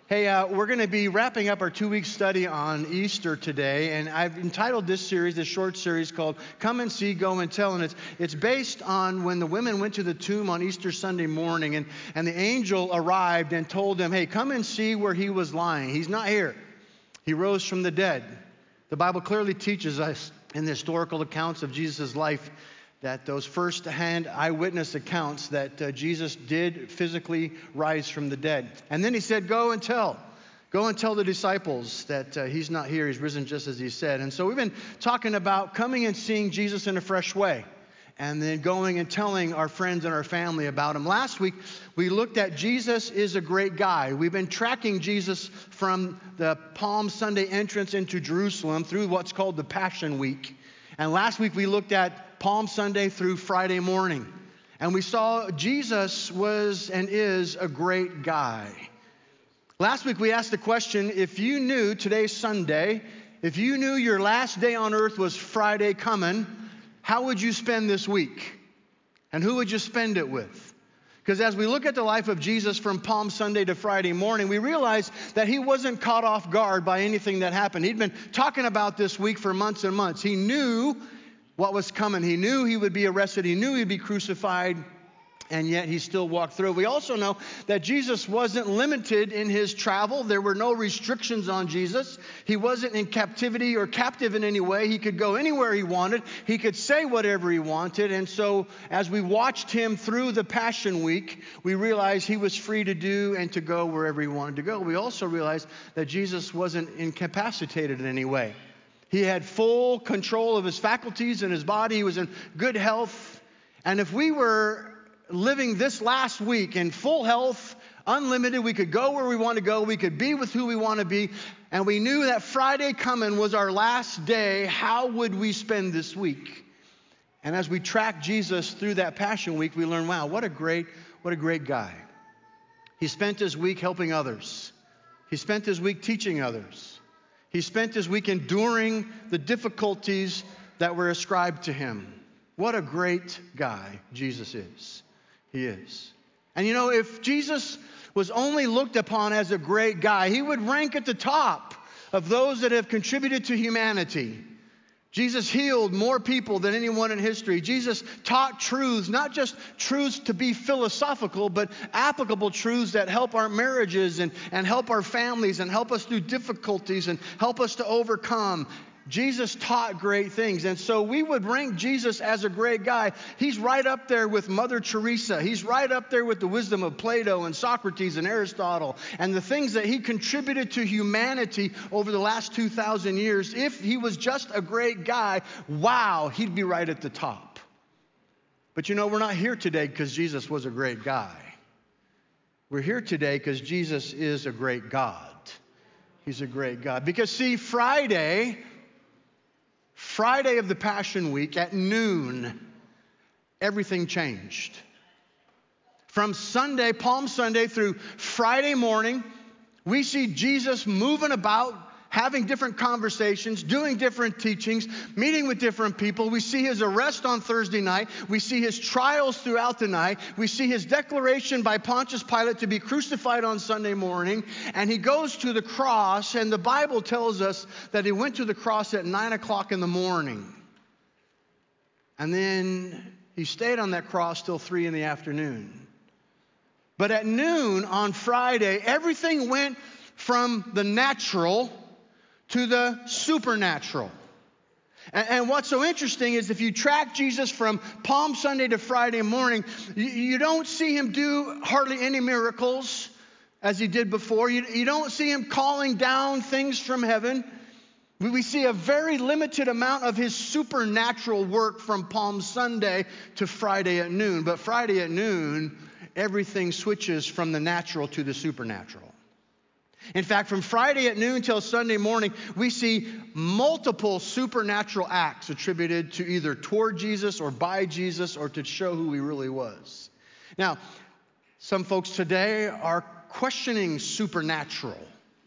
Hey, we're going to be wrapping up our 2-week study on Easter today, and I've entitled this short series called Come and See, Go and Tell, and it's based on when the women went to the tomb on Easter Sunday morning, and the angel arrived and told them, hey, come and see where he was lying. He's not here. He rose from the dead. The Bible clearly teaches us in the historical accounts of Jesus' life that those first-hand eyewitness accounts that Jesus did physically rise from the dead. And then he said, go and tell the disciples that he's not here, he's risen just as he said. And so we've been talking about coming and seeing Jesus in a fresh way, and then going and telling our friends and our family about him. Last week, we looked at Jesus is a great guy. We've been tracking Jesus from the Palm Sunday entrance into Jerusalem through what's called the Passion Week. And last week, we looked at Palm Sunday through Friday morning. And we saw Jesus was and is a great guy. Last week, we asked the question, if you knew today's Sunday, if you knew your last day on earth was Friday coming, how would you spend this week? And who would you spend it with? Because as we look at the life of Jesus from Palm Sunday to Friday morning, we realize that he wasn't caught off guard by anything that happened. He'd been talking about this week for months and months. He knew what was coming. He knew he would be arrested. He knew he'd be crucified. And yet he still walked through. We also know that Jesus wasn't limited in his travel. There were no restrictions on Jesus. He wasn't in captivity or captive in any way. He could go anywhere he wanted. He could say whatever he wanted. And so as we watched him through the Passion Week, we realized he was free to do and to go wherever he wanted to go. We also realized that Jesus wasn't incapacitated in any way. He had full control of his faculties and his body. He was in good health. And if we were living this last week in full health, unlimited, we could go where we want to go, we could be with who we want to be, and we knew that Friday coming was our last day, how would we spend this week? And as we track Jesus through that Passion Week, we learn, wow, what a great guy. He spent his week helping others. He spent his week teaching others. He spent his week enduring the difficulties that were ascribed to him. What a great guy Jesus is. He is. And you know, if Jesus was only looked upon as a great guy, he would rank at the top of those that have contributed to humanity. Jesus healed more people than anyone in history. Jesus taught truths, not just truths to be philosophical, but applicable truths that help our marriages and help our families and help us through difficulties and help us to overcome. Jesus taught great things, and so we would rank Jesus as a great guy. He's right up there with Mother Teresa. He's right up there with the wisdom of Plato and Socrates and Aristotle and the things that he contributed to humanity over the last 2,000 years. If he was just a great guy, wow, he'd be right at the top. But you know, we're not here today because Jesus was a great guy. We're here today because Jesus is a great God. He's a great God. Because see, Friday of the Passion Week at noon, everything changed. From Sunday, Palm Sunday, through Friday morning, we see Jesus moving about, having different conversations, doing different teachings, meeting with different people. We see his arrest on Thursday night. We see his trials throughout the night. We see his declaration by Pontius Pilate to be crucified on Sunday morning. And he goes to the cross, and the Bible tells us that he went to the cross at 9 o'clock in the morning. And then he stayed on that cross till 3 in the afternoon. But at noon on Friday, everything went from the natural to the supernatural. And what's so interesting is if you track Jesus from Palm Sunday to Friday morning, you don't see him do hardly any miracles as he did before. You don't see him calling down things from heaven. We see a very limited amount of his supernatural work from Palm Sunday to Friday at noon. But Friday at noon, everything switches from the natural to the supernatural. In fact, from Friday at noon till Sunday morning, we see multiple supernatural acts attributed to either toward Jesus or by Jesus or to show who he really was. Now, some folks today are questioning supernatural.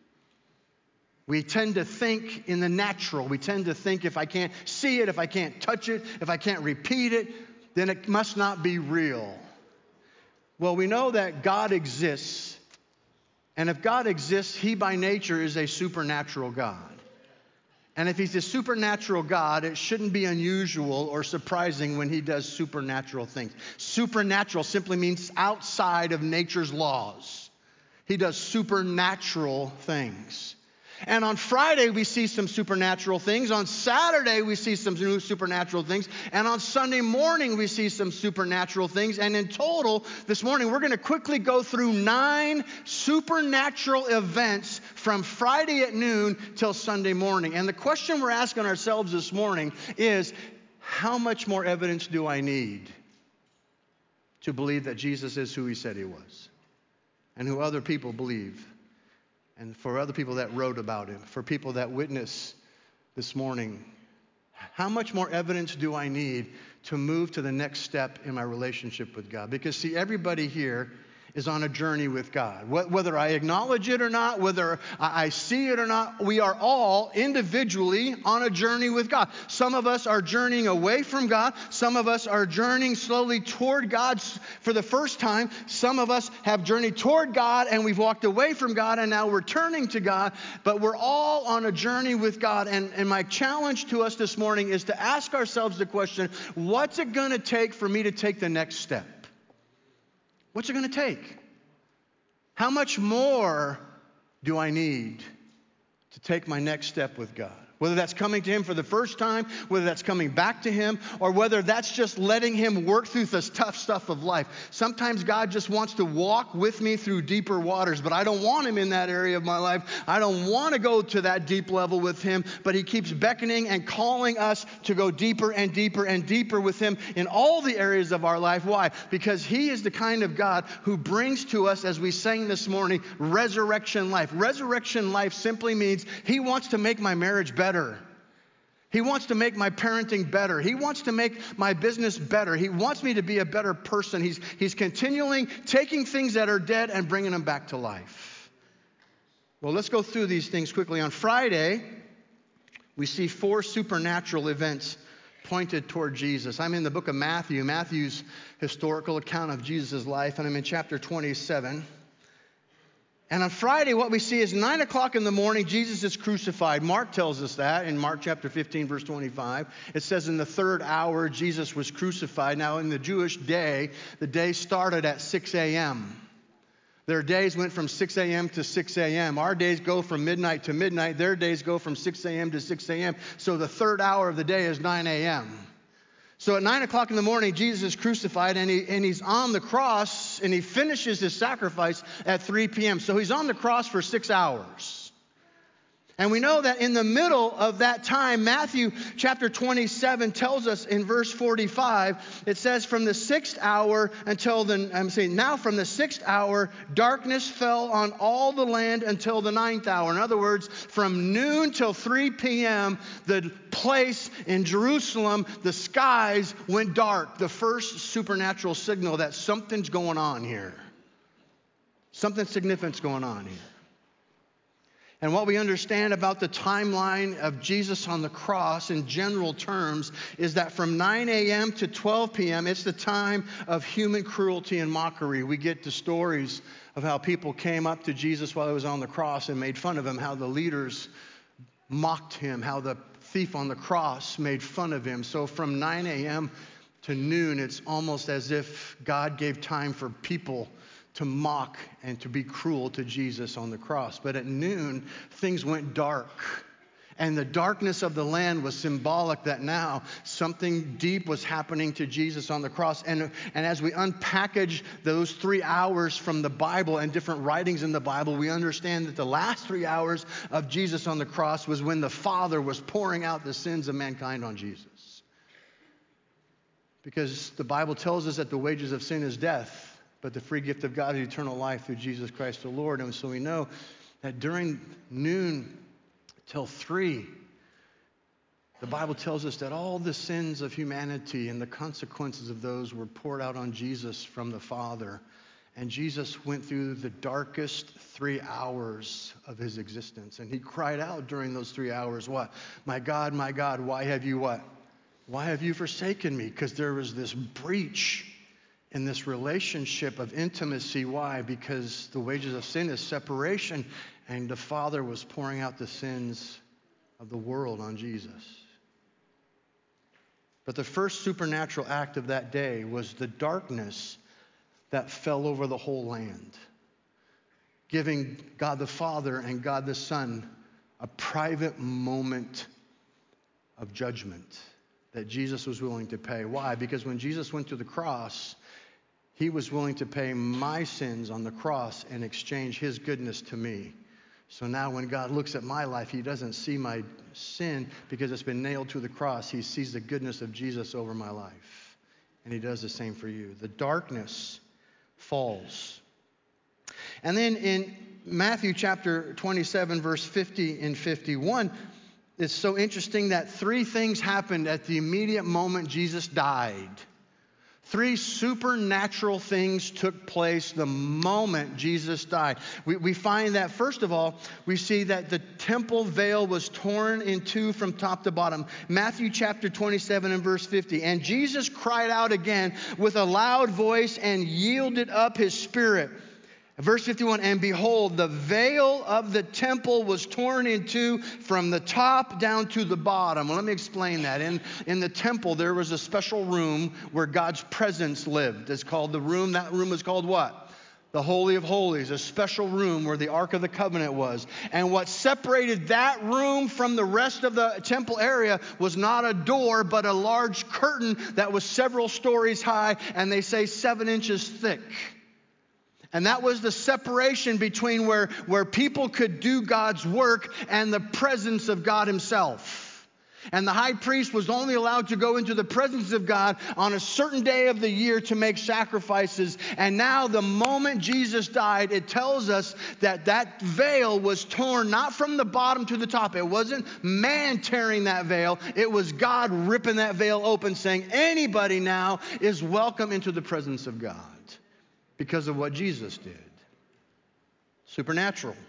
We tend to think in the natural. We tend to think if I can't see it, if I can't touch it, if I can't repeat it, then it must not be real. Well, we know that God exists. And if God exists, he by nature is a supernatural God. And if he's a supernatural God, it shouldn't be unusual or surprising when he does supernatural things. Supernatural simply means outside of nature's laws. He does supernatural things. And on Friday, we see some supernatural things. On Saturday, we see some new supernatural things. And on Sunday morning, we see some supernatural things. And in total, this morning, we're going to quickly go through 9 supernatural events from Friday at noon till Sunday morning. And the question we're asking ourselves this morning is, how much more evidence do I need to believe that Jesus is who he said he was and who other people believe? And for other people that wrote about him, for people that witness this morning, how much more evidence do I need to move to the next step in my relationship with God? Because see, everybody here is on a journey with God. Whether I acknowledge it or not, whether I see it or not, we are all individually on a journey with God. Some of us are journeying away from God. Some of us are journeying slowly toward God for the first time. Some of us have journeyed toward God and we've walked away from God and now we're turning to God. But we're all on a journey with God. And my challenge to us this morning is to ask ourselves the question, what's it going to take for me to take the next step? What's it going to take? How much more do I need to take my next step with God? Whether that's coming to him for the first time, whether that's coming back to him, or whether that's just letting him work through this tough stuff of life. Sometimes God just wants to walk with me through deeper waters, but I don't want him in that area of my life. I don't want to go to that deep level with him, but he keeps beckoning and calling us to go deeper and deeper and deeper with him in all the areas of our life. Why? Because he is the kind of God who brings to us, as we sang this morning, resurrection life. Resurrection life simply means he wants to make my marriage better. He wants to make my parenting better. He wants to make my business better. He wants me to be a better person. He's continually taking things that are dead and bringing them back to life. Well, let's go through these things quickly. On Friday, we see 4 supernatural events pointed toward Jesus. I'm in the book of Matthew, Matthew's historical account of Jesus' life, and I'm in chapter 27. And on Friday, what we see is 9 o'clock in the morning, Jesus is crucified. Mark tells us that in Mark chapter 15, verse 25. It says in the 3rd hour, Jesus was crucified. Now, in the Jewish day, the day started at 6 a.m. Their days went from 6 a.m. to 6 a.m. Our days go from midnight to midnight. Their days go from 6 a.m. to 6 a.m. So the 3rd hour of the day is 9 a.m. So at 9 o'clock in the morning, Jesus is crucified, and he's on the cross, and he finishes his sacrifice at 3 p.m. So he's on the cross for 6 hours. And we know that in the middle of that time, Matthew chapter 27 tells us in verse 45, it says, from the 6th hour until now from the 6th hour, darkness fell on all the land until the 9th hour. In other words, from noon till 3 p.m., the place in Jerusalem, the skies went dark. The first supernatural signal that something's going on here. Something significant's going on here. And what we understand about the timeline of Jesus on the cross in general terms is that from 9 a.m. to 12 p.m., it's the time of human cruelty and mockery. We get the stories of how people came up to Jesus while he was on the cross and made fun of him, how the leaders mocked him, how the thief on the cross made fun of him. So from 9 a.m. to noon, it's almost as if God gave time for people to mock and to be cruel to Jesus on the cross. But at noon, things went dark. And the darkness of the land was symbolic that now something deep was happening to Jesus on the cross. And as we unpackage those 3 hours from the Bible and different writings in the Bible, we understand that the last 3 hours of Jesus on the cross was when the Father was pouring out the sins of mankind on Jesus. Because the Bible tells us that the wages of sin is death, but the free gift of God is eternal life through Jesus Christ the Lord. And so we know that during noon till 3, the Bible tells us that all the sins of humanity and the consequences of those were poured out on Jesus from the Father. And Jesus went through the darkest 3 hours of his existence. And he cried out during those 3 hours, what? My God, why have you what? Why have you forsaken me? Because there was this breach in this relationship of intimacy. Why? Because the wages of sin is separation, and the Father was pouring out the sins of the world on Jesus. But the first supernatural act of that day was the darkness that fell over the whole land, giving God the Father and God the Son a private moment of judgment that Jesus was willing to pay. Why? Because when Jesus went to the cross, he was willing to pay my sins on the cross and exchange his goodness to me. So now when God looks at my life, he doesn't see my sin because it's been nailed to the cross. He sees the goodness of Jesus over my life. And he does the same for you. The darkness falls. And then in Matthew chapter 27, verse 50 and 51, it's so interesting that three things happened at the immediate moment Jesus died. Three supernatural things took place the moment Jesus died. We find that, first of all, we see that the temple veil was torn in two from top to bottom. Matthew chapter 27 and verse 50. And Jesus cried out again with a loud voice and yielded up his spirit. Verse 51, and behold, the veil of the temple was torn in two from the top down to the bottom. Well, let me explain that. In the temple, there was a special room where God's presence lived. It's called that room is called what? The Holy of Holies, a special room where the Ark of the Covenant was. And what separated that room from the rest of the temple area was not a door, but a large curtain that was several stories high, and they say 7 inches thick. And that was the separation between where people could do God's work and the presence of God himself. And the high priest was only allowed to go into the presence of God on a certain day of the year to make sacrifices. And now the moment Jesus died, it tells us that that veil was torn not from the bottom to the top. It wasn't man tearing that veil. It was God ripping that veil open, saying anybody now is welcome into the presence of God. Because of what Jesus did. Supernatural.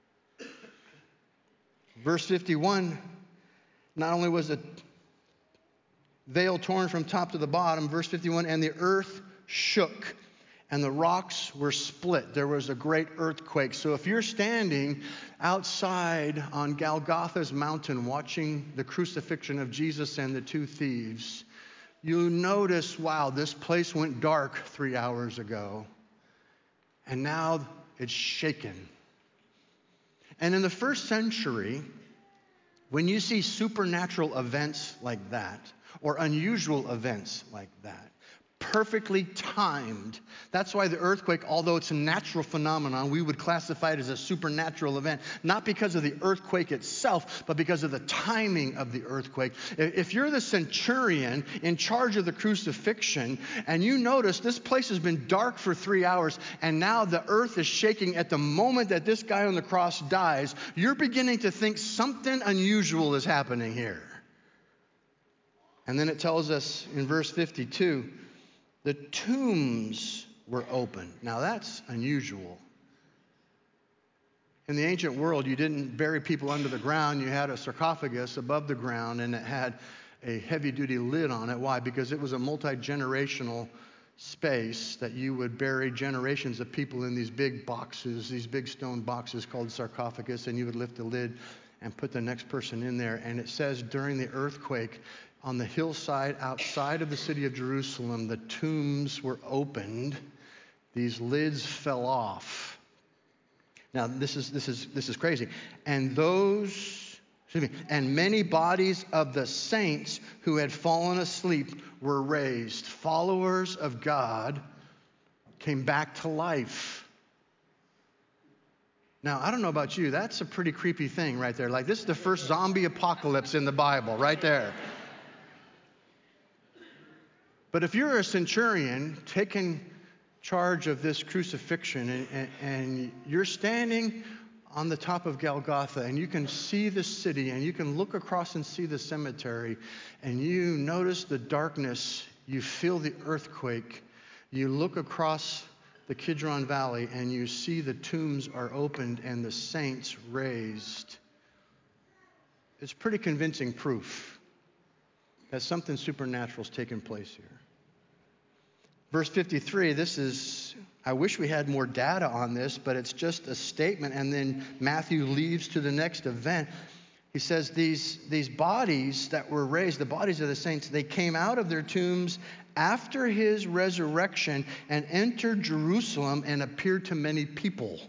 Verse 51, not only was the veil torn from top to the bottom, verse 51, and the earth shook and the rocks were split. There was a great earthquake. So if you're standing outside on Golgotha's mountain watching the crucifixion of Jesus and the two thieves, you notice, wow, this place went dark 3 hours ago. And now it's shaken. And in the first century, when you see supernatural events like that, or unusual events like that, perfectly timed. That's why the earthquake, although it's a natural phenomenon, we would classify it as a supernatural event, not because of the earthquake itself, but because of the timing of the earthquake. If you're the centurion in charge of the crucifixion, and you notice this place has been dark for 3 hours, and now the earth is shaking at the moment that this guy on the cross dies, you're beginning to think something unusual is happening here. And then it tells us in verse 52, the tombs were open. Now that's unusual. In the ancient world, you didn't bury people under the ground. You had a sarcophagus above the ground, and it had a heavy-duty lid on it. Why? Because it was a multi-generational space that you would bury generations of people in these big boxes, these big stone boxes called sarcophagus, and you would lift the lid and put the next person in there. And it says during the earthquake, on the hillside outside of the city of Jerusalem, the tombs were opened. These lids fell off. Now, this is crazy. And many bodies of the saints who had fallen asleep were raised. Followers of God came back to life. Now, I don't know about you. That's a pretty creepy thing right there. Like, this is the first zombie apocalypse in the Bible right there. But if you're a centurion taking charge of this crucifixion and you're standing on the top of Golgotha and you can see the city and you can look across and see the cemetery and you notice the darkness, you feel the earthquake, you look across the Kidron Valley and you see the tombs are opened and the saints raised, it's pretty convincing proof that something supernatural is taking place here. Verse 53, I wish we had more data on this, but it's just a statement, and then Matthew leads to the next event. He says these bodies that were raised, the bodies of the saints, they came out of their tombs after his resurrection and entered Jerusalem and appeared to many people.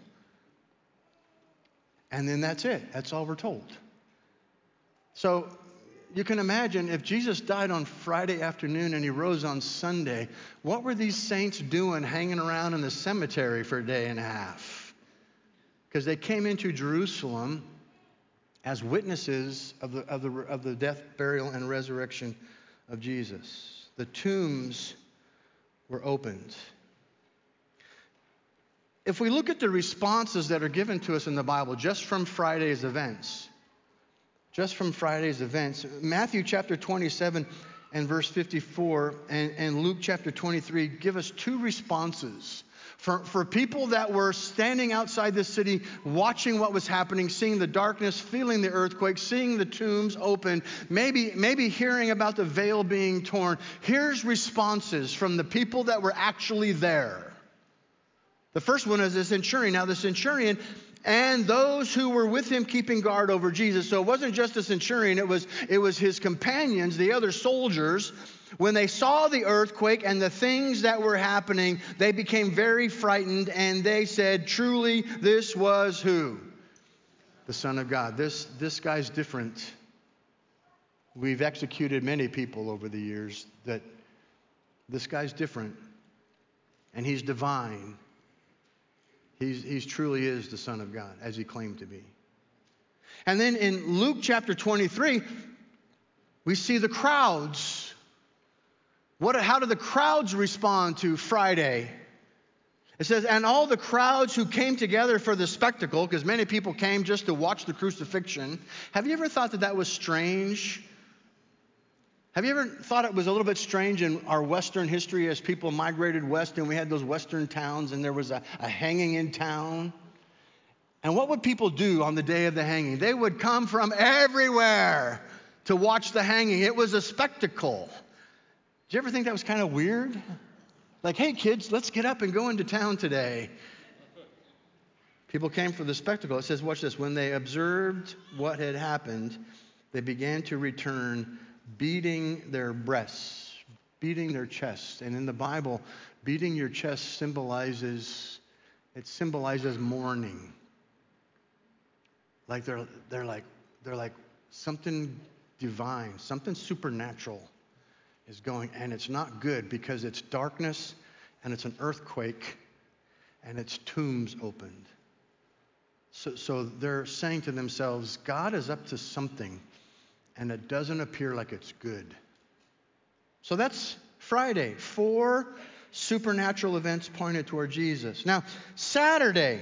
And then that's it. That's all we're told. So you can imagine if Jesus died on Friday afternoon and he rose on Sunday, what were these saints doing hanging around in the cemetery for a day and a half? Because they came into Jerusalem as witnesses of the death, burial, and resurrection of Jesus. The tombs were opened. If we look at the responses that are given to us in the Bible just from Friday's events, Matthew chapter 27 and verse 54 and Luke chapter 23 give us two responses. For people that were standing outside the city, watching what was happening, seeing the darkness, feeling the earthquake, seeing the tombs open, maybe hearing about the veil being torn, here's responses from the people that were actually there. The first one is the centurion. Now the centurion and those who were with him keeping guard over Jesus. So it wasn't just the centurion, it was his companions, the other soldiers. When they saw the earthquake and the things that were happening, they became very frightened, and they said, truly, this was who? The Son of God. This guy's different. We've executed many people over the years that this guy's different, and he's divine. He's truly is the Son of God, as he claimed to be. And then in Luke chapter 23, we see the crowds. How do the crowds respond to Friday? It says, and all the crowds who came together for the spectacle, because many people came just to watch the crucifixion. Have you ever thought that was strange? Have you ever thought it was a little bit strange in our Western history as people migrated west and we had those Western towns and there was a hanging in town? And what would people do on the day of the hanging? They would come from everywhere to watch the hanging. It was a spectacle. Did you ever think that was kind of weird? Like, hey, kids, let's get up and go into town today. People came for the spectacle. It says, watch this. When they observed what had happened, they began to return, beating their breasts, beating their chests. And in the Bible, beating your chest symbolizes mourning. Like they're like something divine, something supernatural is going, and it's not good because it's darkness and it's an earthquake and it's tombs opened. So they're saying to themselves, God is up to something and it doesn't appear like it's good. So that's Friday. 4 supernatural events pointed toward Jesus. Now, Saturday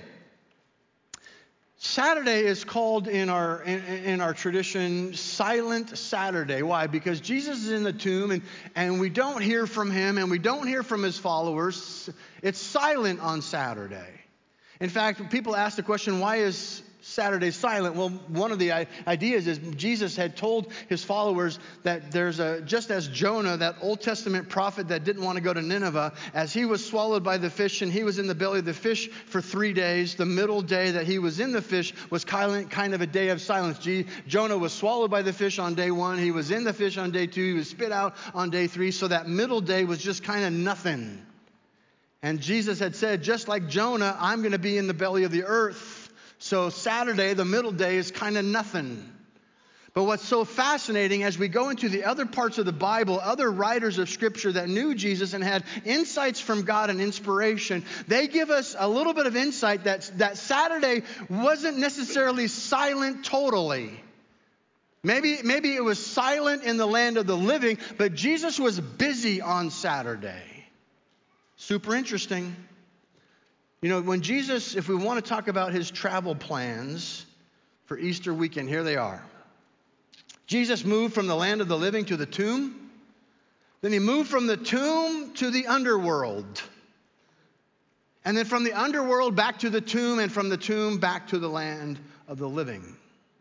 is called in our tradition Silent Saturday. Why? Because Jesus is in the tomb and we don't hear from him and we don't hear from his followers. It's silent on Saturday. In fact, people ask the question, why is Saturday silent? Well, one of the ideas is Jesus had told his followers that just as Jonah, that Old Testament prophet that didn't want to go to Nineveh, as he was swallowed by the fish and he was in the belly of the fish for 3 days, the middle day that he was in the fish was kind of a day of silence. Jonah was swallowed by the fish on day 1. He was in the fish on day 2. He was spit out on day 3. So that middle day was just kind of nothing. And Jesus had said, just like Jonah, I'm going to be in the belly of the earth. So Saturday, the middle day, is kind of nothing. But what's so fascinating, as we go into the other parts of the Bible, other writers of Scripture that knew Jesus and had insights from God and inspiration, they give us a little bit of insight that Saturday wasn't necessarily silent totally. Maybe it was silent in the land of the living, but Jesus was busy on Saturday. Super interesting. You know, when Jesus, if we want to talk about his travel plans for Easter weekend, here they are. Jesus moved from the land of the living to the tomb. Then he moved from the tomb to the underworld. And then from the underworld back to the tomb, and from the tomb back to the land of the living.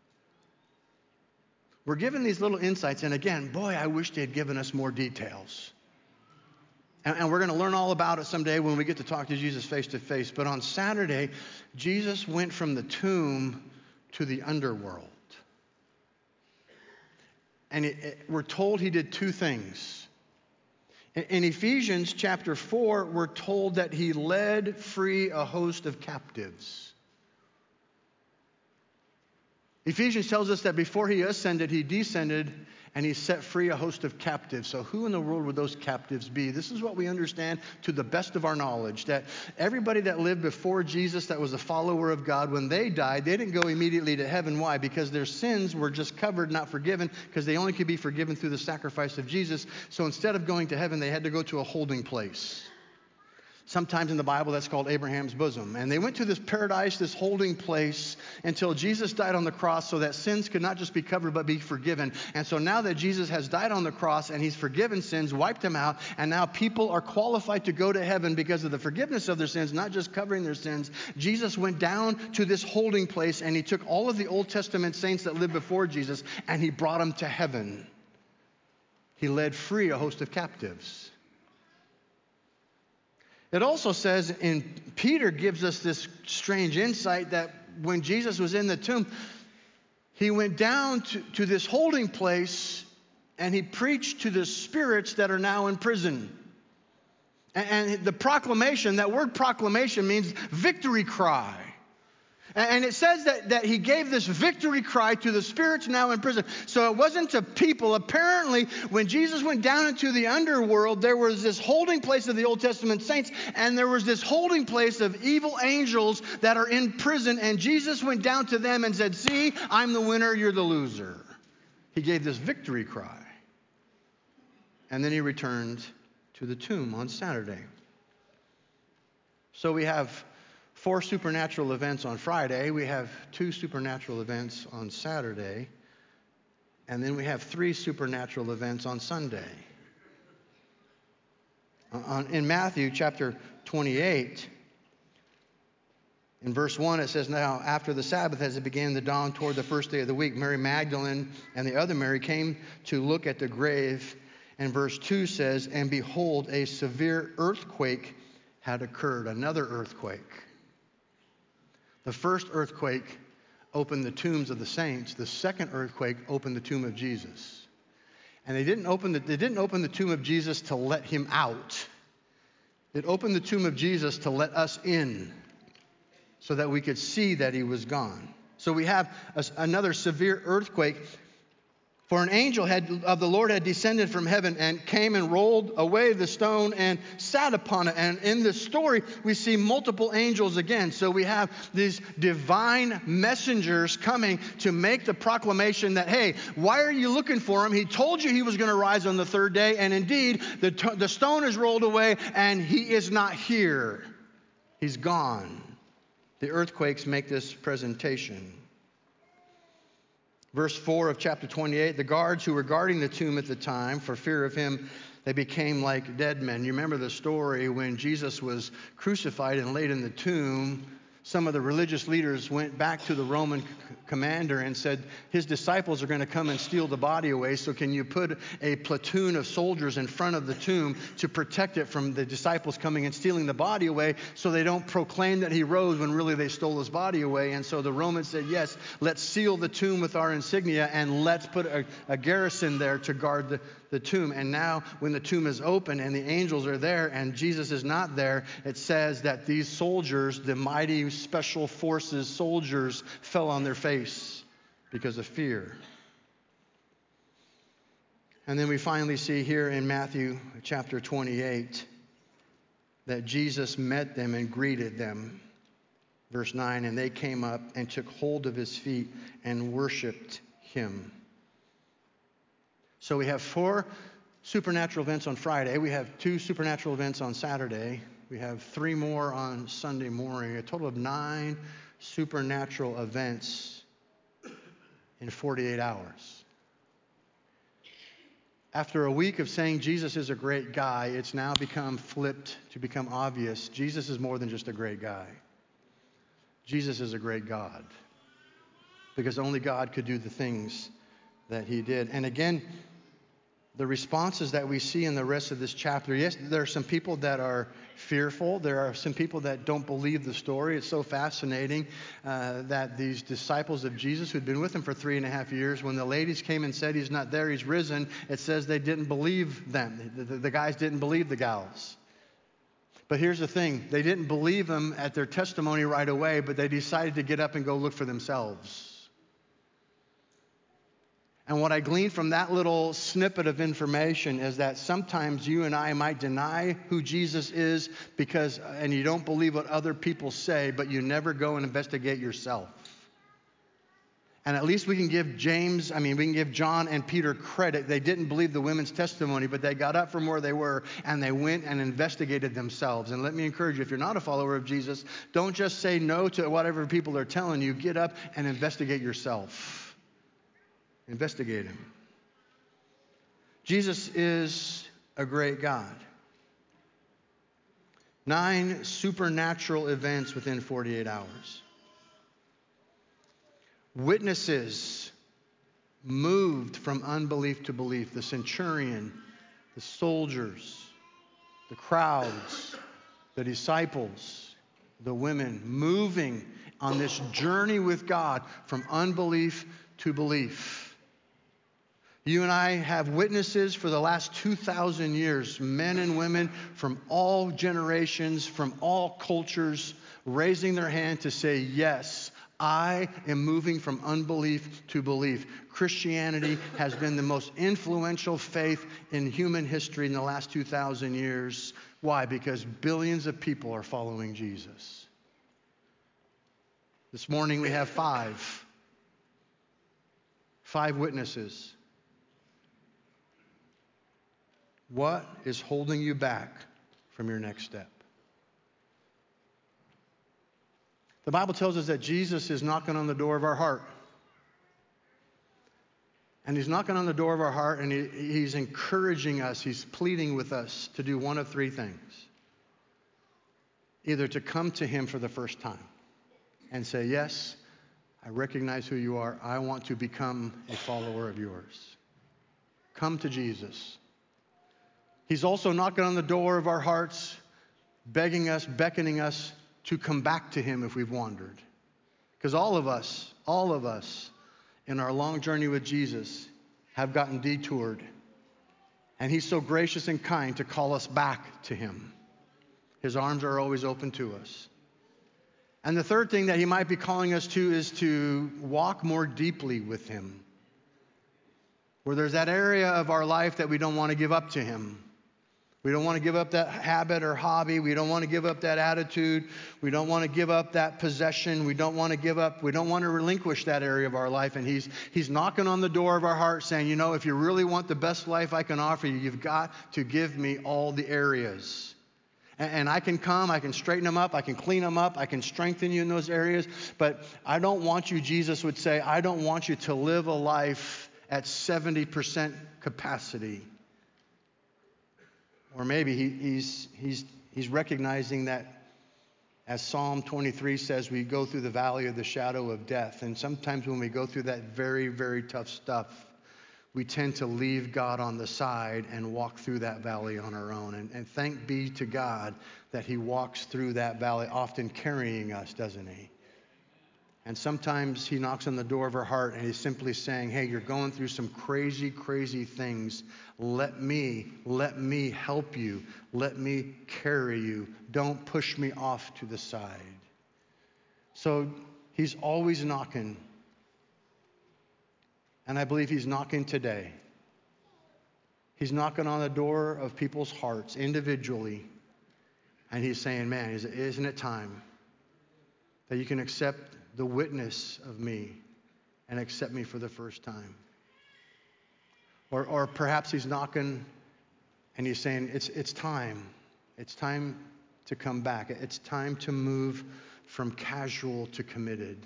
We're given these little insights, and again, boy, I wish they had given us more details. And we're going to learn all about it someday when we get to talk to Jesus face to face. But on Saturday, Jesus went from the tomb to the underworld. And we're told he did two things. In Ephesians chapter 4, we're told that he led free a host of captives. Ephesians tells us that before he ascended, he descended and he set free a host of captives. So who in the world would those captives be? This is what we understand to the best of our knowledge, that everybody that lived before Jesus that was a follower of God, when they died, they didn't go immediately to heaven. Why? Because their sins were just covered, not forgiven, because they only could be forgiven through the sacrifice of Jesus. So instead of going to heaven, they had to go to a holding place. Sometimes in the Bible, that's called Abraham's bosom. And they went to this paradise, this holding place, until Jesus died on the cross so that sins could not just be covered, but be forgiven. And so now that Jesus has died on the cross and he's forgiven sins, wiped them out, and now people are qualified to go to heaven because of the forgiveness of their sins, not just covering their sins, Jesus went down to this holding place and he took all of the Old Testament saints that lived before Jesus and he brought them to heaven. He led free a host of captives. It also says, Peter gives us this strange insight that when Jesus was in the tomb, he went down to this holding place and he preached to the spirits that are now in prison. And the proclamation, that word proclamation means victory cry. And it says that he gave this victory cry to the spirits now in prison. So it wasn't to people. Apparently, when Jesus went down into the underworld, there was this holding place of the Old Testament saints, and there was this holding place of evil angels that are in prison. And Jesus went down to them and said, "See, I'm the winner, you're the loser." He gave this victory cry. And then he returned to the tomb on Saturday. So we have 4 supernatural events on Friday. We have 2 supernatural events on Saturday. And then we have 3 supernatural events on Sunday. In Matthew chapter 28, in verse 1, it says, "Now after the Sabbath, as it began to dawn toward the first day of the week, Mary Magdalene and the other Mary came to look at the grave." And verse 2 says, "And behold, a severe earthquake had occurred." Another earthquake. The first earthquake opened the tombs of the saints. The second earthquake opened the tomb of Jesus. And they didn't open the tomb of Jesus to let him out. It opened the tomb of Jesus to let us in so that we could see that he was gone. So we have another severe earthquake. "For an angel of the Lord had descended from heaven and came and rolled away the stone and sat upon it." And in this story, we see multiple angels again. So we have these divine messengers coming to make the proclamation that, hey, why are you looking for him? He told you he was going to rise on the third day. And indeed, the stone is rolled away and he is not here. He's gone. The earthquakes make this presentation. Verse 4 of chapter 28, "The guards who were guarding the tomb at the time, for fear of him, they became like dead men." You remember the story when Jesus was crucified and laid in the tomb. Some of the religious leaders went back to the Roman commander and said, "His disciples are going to come and steal the body away, so can you put a platoon of soldiers in front of the tomb to protect it from the disciples coming and stealing the body away so they don't proclaim that he rose when really they stole his body away?" And so the Romans said, "Yes, let's seal the tomb with our insignia and let's put a garrison there to guard the tomb." And now when the tomb is open and the angels are there and Jesus is not there, it says that these soldiers, the mighty special forces soldiers, fell on their face because of fear. And then we finally see here in Matthew chapter 28 that Jesus met them and greeted them. Verse 9, "And they came up and took hold of his feet and worshiped him." So we have 4 supernatural events on Friday. We have 2 supernatural events on Saturday. We have 3 more on Sunday morning. A total of 9 supernatural events in 48 hours. After a week of saying Jesus is a great guy, it's now become flipped to become obvious. Jesus is more than just a great guy. Jesus is a great God. Because only God could do the things that he did. And again, the responses that we see in the rest of this chapter. Yes, there are some people that are fearful. There are some people that don't believe the story. It's so fascinating that these disciples of Jesus who'd been with him for 3.5 years, when the ladies came and said he's not there, he's risen, it says they didn't believe them. The guys didn't believe the gals. But here's the thing. They didn't believe him at their testimony right away, but they decided to get up and go look for themselves. And what I gleaned from that little snippet of information is that sometimes you and I might deny who Jesus is and you don't believe what other people say, but you never go and investigate yourself. And at least we can give John and Peter credit. They didn't believe the women's testimony, but they got up from where they were and they went and investigated themselves. And let me encourage you, if you're not a follower of Jesus, don't just say no to whatever people are telling you. Get up and investigate yourself. Investigate him. Jesus is a great God. 9 supernatural events within 48 hours. Witnesses moved from unbelief to belief. The centurion, the soldiers, the crowds, the disciples, the women, moving on this journey with God from unbelief to belief. You and I have witnesses for the last 2,000 years, men and women from all generations, from all cultures, raising their hand to say, yes, I am moving from unbelief to belief. Christianity has been the most influential faith in human history in the last 2,000 years. Why? Because billions of people are following Jesus. This morning we have 5 witnesses. What is holding you back from your next step? The Bible tells us that Jesus is knocking on the door of our heart. And he's knocking on the door of our heart, and he's encouraging us, he's pleading with us to do one of 3 things. Either to come to him for the first time and say, yes, I recognize who you are. I want to become a follower of yours. Come to Jesus. He's also knocking on the door of our hearts, begging us, beckoning us to come back to him if we've wandered. Because all of us in our long journey with Jesus have gotten detoured. And he's so gracious and kind to call us back to him. His arms are always open to us. And the third thing that he might be calling us to is to walk more deeply with him. Where there's that area of our life that we don't want to give up to him. We don't want to give up that habit or hobby. We don't want to give up that attitude. We don't want to give up that possession. We don't want to relinquish that area of our life. And he's knocking on the door of our heart saying, you know, if you really want the best life I can offer you, you've got to give me all the areas. And I can come, I can straighten them up, I can clean them up, I can strengthen you in those areas. But I don't want you, Jesus would say, I don't want you to live a life at 70% capacity. Or maybe he's recognizing that, as Psalm 23 says, we go through the valley of the shadow of death. And sometimes when we go through that very, very tough stuff, we tend to leave God on the side and walk through that valley on our own. And thank be to God that he walks through that valley, often carrying us, doesn't he? And sometimes he knocks on the door of our heart and he's simply saying, hey, you're going through some crazy, crazy things. Let me help you. Let me carry you. Don't push me off to the side. So he's always knocking. And I believe he's knocking today. He's knocking on the door of people's hearts individually. And he's saying, man, isn't it time that you can accept the witness of me and accept me for the first time? Or perhaps he's knocking and he's saying, it's time. It's time to come back. It's time to move from casual to committed.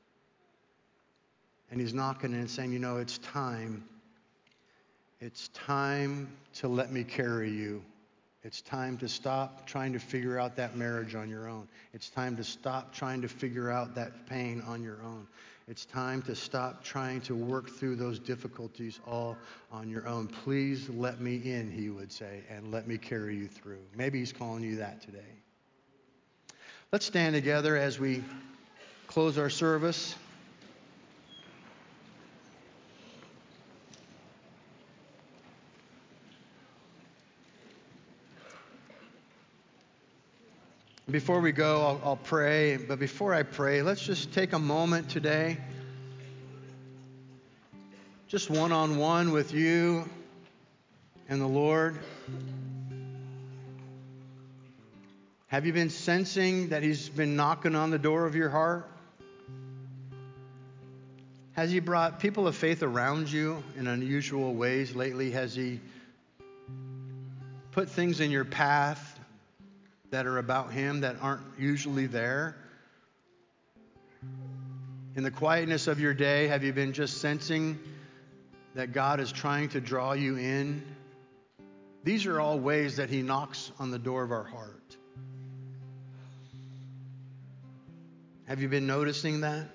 And he's knocking and saying, you know, it's time. It's time to let me carry you. It's time to stop trying to figure out that marriage on your own. It's time to stop trying to figure out that pain on your own. It's time to stop trying to work through those difficulties all on your own. Please let me in, he would say, and let me carry you through. Maybe he's calling you that today. Let's stand together as we close our service. Before we go, I'll pray. But before I pray, let's just take a moment today, just one-on-one with you and the Lord. Have you been sensing that he's been knocking on the door of your heart? Has he brought people of faith around you in unusual ways lately? Has he put things in your path that are about him that aren't usually there? In the quietness of your day, have you been just sensing that God is trying to draw you in? These are all ways that he knocks on the door of our heart. Have you been noticing that?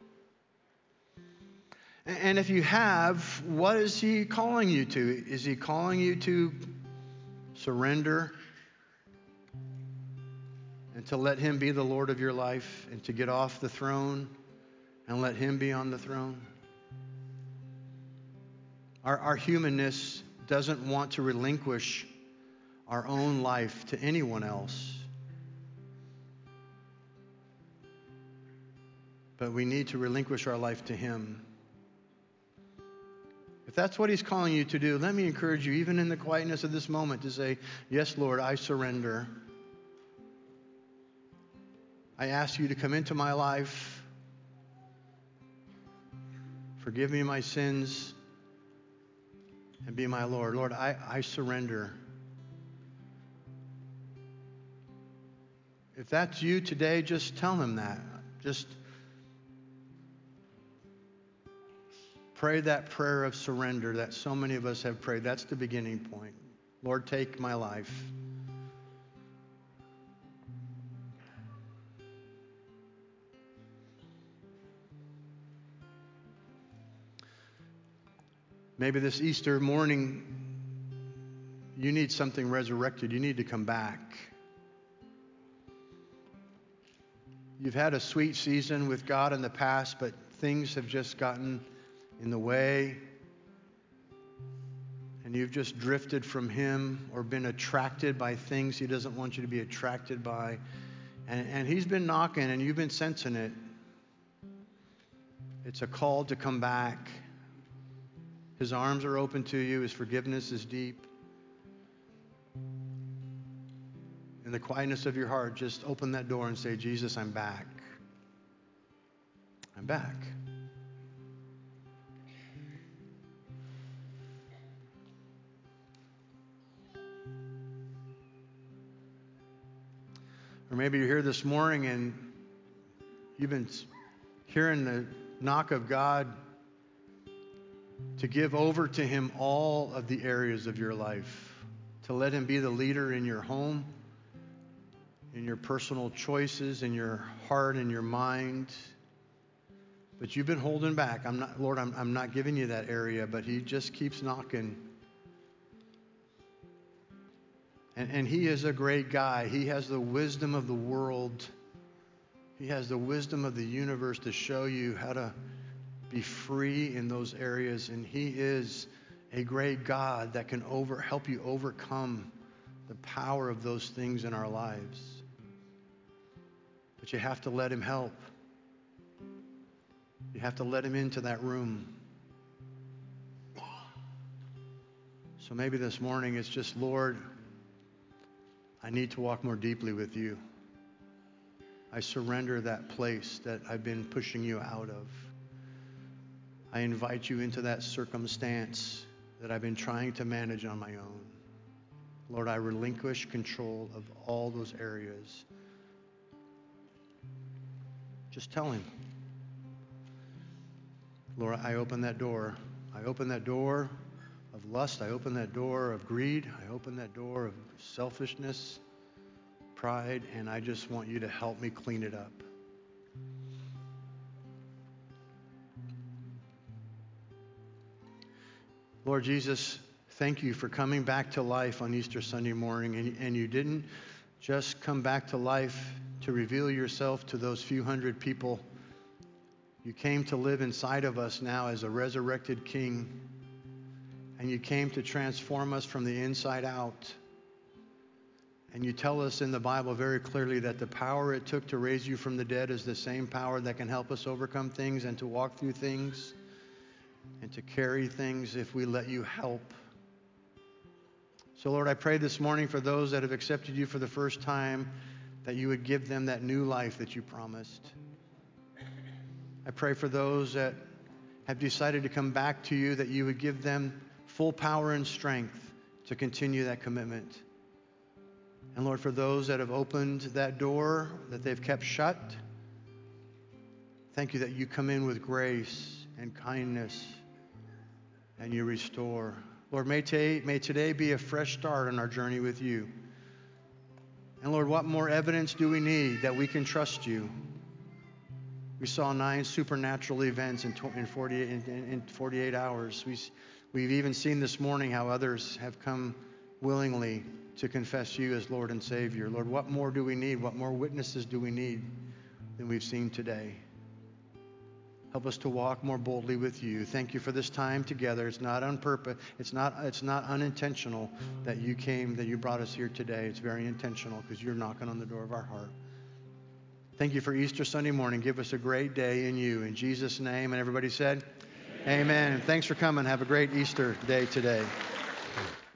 And if you have, what is he calling you to? Is he calling you to surrender and to let him be the Lord of your life and to get off the throne and let him be on the throne? Our humanness doesn't want to relinquish our own life to anyone else. But we need to relinquish our life to him. If that's what he's calling you to do, let me encourage you, even in the quietness of this moment, to say, yes, Lord, I surrender. I ask you to come into my life. Forgive me my sins and be my Lord. Lord, I surrender. If that's you today, just tell him that. Just pray that prayer of surrender that so many of us have prayed. That's the beginning point. Lord, take my life. Maybe this Easter morning, you need something resurrected. You need to come back. You've had a sweet season with God in the past, but things have just gotten in the way. And you've just drifted from him or been attracted by things he doesn't want you to be attracted by. And he's been knocking and you've been sensing it. It's a call to come back. His arms are open to you. His forgiveness is deep. In the quietness of your heart, just open that door and say, Jesus, I'm back. I'm back. Or maybe you're here this morning and you've been hearing the knock of God to give over to him all of the areas of your life, to let him be the leader in your home, in your personal choices, in your heart, in your mind. But you've been holding back. Lord, I'm not giving you that area, but he just keeps knocking. And he is a great guy. He has the wisdom of the world. He has the wisdom of the universe to show you how to be free in those areas. And he is a great God that can help you overcome the power of those things in our lives. But you have to let him help. You have to let him into that room. So maybe this morning it's just, Lord, I need to walk more deeply with you. I surrender that place that I've been pushing you out of. I invite you into that circumstance that I've been trying to manage on my own. Lord, I relinquish control of all those areas. Just tell him. Lord, I open that door. I open that door of lust. I open that door of greed. I open that door of selfishness, pride, and I just want you to help me clean it up. Lord Jesus, thank you for coming back to life on Easter Sunday morning. And you didn't just come back to life to reveal yourself to those few hundred people. You came to live inside of us now as a resurrected King. And you came to transform us from the inside out. And you tell us in the Bible very clearly that the power it took to raise you from the dead is the same power that can help us overcome things and to walk through things and to carry things if we let you help. So Lord, I pray this morning for those that have accepted you for the first time, that you would give them that new life that you promised. I pray for those that have decided to come back to you, that you would give them full power and strength to continue that commitment. And Lord, for those that have opened that door that they've kept shut, thank you that you come in with grace and kindness and you restore. Lord, may today be a fresh start on our journey with you. And Lord, what more evidence do we need that we can trust you? We saw 9 supernatural events in 48 hours. We've even seen this morning how others have come willingly to confess you as Lord and Savior. Lord, what more do we need? What more witnesses do we need than we've seen today? Help us to walk more boldly with you. Thank you for this time together. It's not on purpose. It's not unintentional that you came, that you brought us here today. It's very intentional because you're knocking on the door of our heart. Thank you for Easter Sunday morning. Give us a great day in you. In Jesus' name. And everybody said, Amen. Amen. Thanks for coming. Have a great Easter day today.